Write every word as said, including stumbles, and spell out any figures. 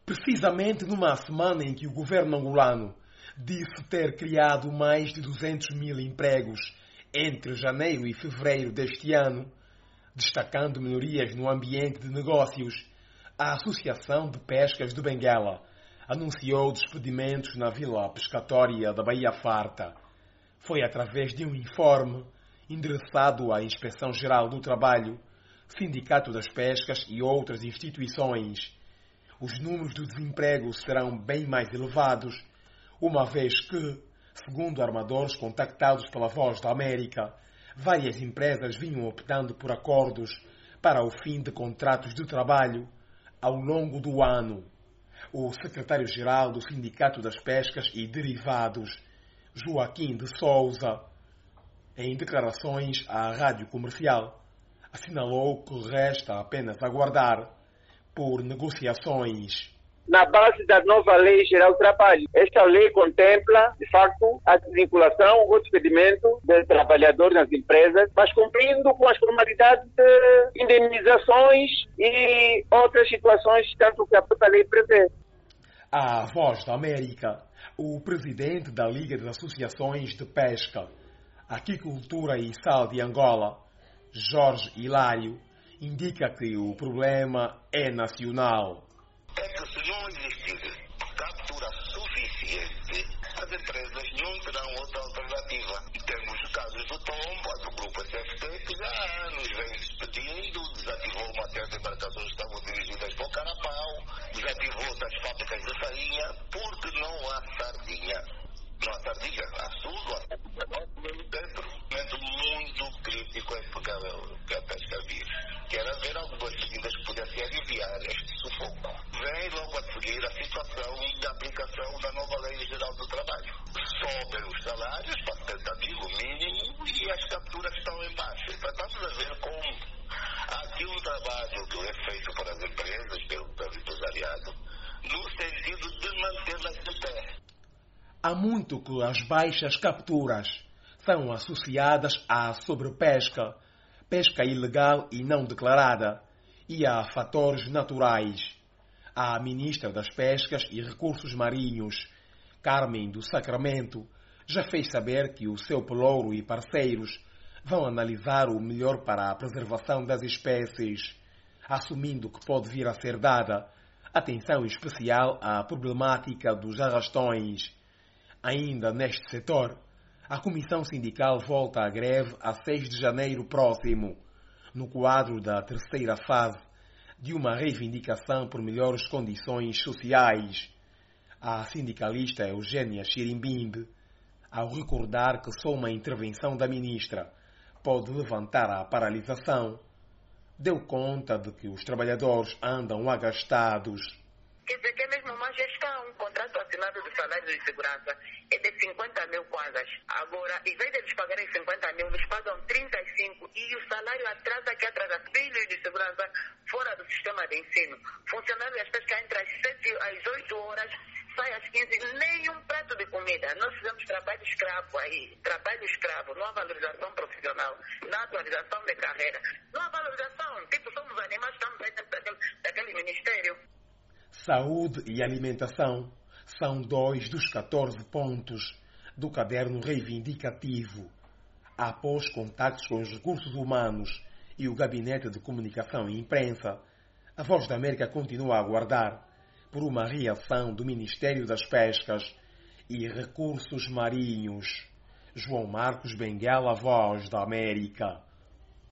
Precisamente numa semana em que o governo angolano disse ter criado mais de duzentos mil empregos entre janeiro e fevereiro deste ano, destacando melhorias no ambiente de negócios, a Associação de Pescas de Benguela anunciou despedimentos na vila pescatória da Baía Farta. Foi através de um informe endereçado à Inspeção-Geral do Trabalho, Sindicato das Pescas e outras instituições. Os números do desemprego serão bem mais elevados, uma vez que, segundo armadores contactados pela Voz da América, várias empresas vinham optando por acordos para o fim de contratos de trabalho ao longo do ano. O secretário-geral do Sindicato das Pescas e Derivados, Joaquim de Souza, em declarações à Rádio Comercial, assinalou que resta apenas aguardar por negociações. Na base da nova Lei Geral do Trabalho. Esta lei contempla, de facto, a desvinculação ou despedimento de trabalhadores nas empresas, mas cumprindo com as formalidades de indenizações e outras situações, tanto que a própria lei prevê. À Voz da América, o presidente da Liga das Associações de Pesca, Aquicultura e Sal de Angola, Jorge Hilário, indica que o problema é nacional. É que se não existir captura suficiente, as empresas não terão outra alternativa. Temos casos do tombo, do grupo S F T, que já há anos vem despedindo, desativou uma série de embarcações que estavam dirigidas para o Carapau, desativou das fábricas de farinha, porque não há sardinha. Não há sardinha, há sul, há dentro. Um momento muito crítico é porque a pesca vive. Quer haver algumas medidas que pudessem aliviar este sufoco. Vem logo a seguir a situação da aplicação da nova Lei Geral do Trabalho. Sobem os salários para setenta mil, o mínimo, e as capturas estão em baixa. Então estamos a ver como há aqui um trabalho que é feito para as empresas, pelo, pelo empresariado, no sentido de mantê-las de pé. Há muito que as baixas capturas são associadas à sobrepesca, pesca ilegal e não declarada, e a fatores naturais. A ministra das Pescas e Recursos Marinhos, Carmen do Sacramento, já fez saber que o seu pelouro e parceiros vão analisar o melhor para a preservação das espécies, assumindo que pode vir a ser dada atenção especial à problemática dos arrastões. Ainda neste setor, a Comissão Sindical volta à greve a seis de janeiro próximo, no quadro da terceira fase de uma reivindicação por melhores condições sociais. A sindicalista Eugênia Chirimbimbe, ao recordar que só uma intervenção da ministra pode levantar a paralisação, deu conta de que os trabalhadores andam agastados. Quer dizer que é mesmo uma gestão, um contrato assinado de salário de segurança é de cinquenta mil kwanzas. Agora, em vez de eles pagarem cinquenta mil, eles pagam trinta e cinco e o salário atrasa que atrasa filhos de segurança fora do sistema de ensino. Funcionários das pescas entre as sete às oito horas, sai às quinze, nem um prato de comida. Nós fizemos trabalho escravo aí, trabalho escravo, não há valorização profissional, não há atualização de carreira, não há valorização, tipo, somos animais, estamos aí dentro daquele, daquele ministério. Saúde e alimentação são dois dos catorze pontos do caderno reivindicativo. Após contactos com os recursos humanos e o Gabinete de Comunicação e Imprensa, a Voz da América continua a aguardar por uma reação do Ministério das Pescas e Recursos Marinhos. João Marcos Benguela, Voz da América.